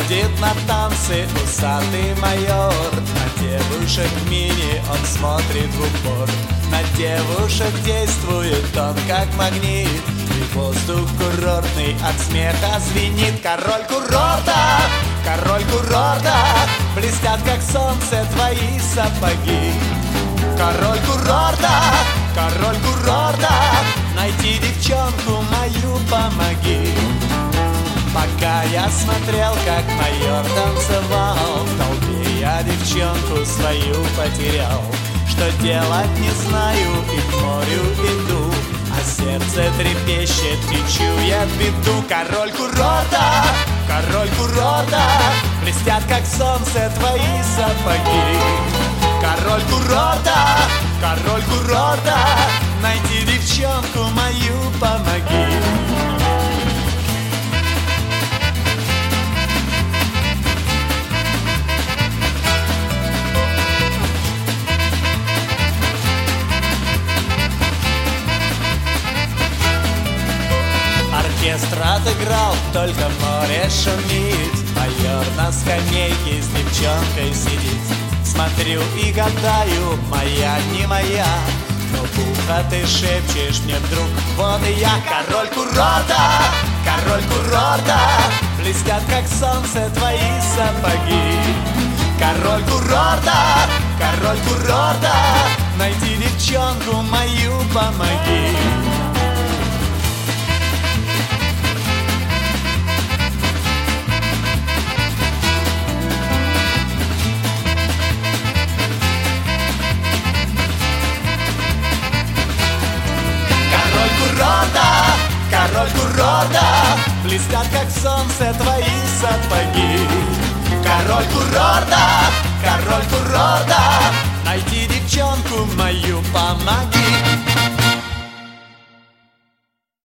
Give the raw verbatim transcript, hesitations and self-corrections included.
Ходит на танцы усатый майор, на девушек мини он смотрит в упор. На девушек действует он как магнит, и воздух курортный от смеха звенит. Король курорта, король курорта, блестят как солнце твои сапоги. Король курорта, король курорта, найди девчонку мою помоги. Пока я смотрел, как майор танцевал, в толпе я девчонку свою потерял. Что делать не знаю и к морю иду, а сердце трепещет и чует беду. Король курорта, король курорта, блестят как солнце твои сапоги. Король курорта, король курорта, найди девчонку мою помоги. Оркестр отыграл, только море шумит. Майор на скамейке с девчонкой сидит. Смотрю и гадаю, моя не моя, но в ухо ты шепчешь мне вдруг, вот и я. Король курорта, король курорта, блестят как солнце твои сапоги. Король курорта, король курорта, найди девчонку мою помоги. Король курорта, блестят как солнце твои сапоги. Король курорта,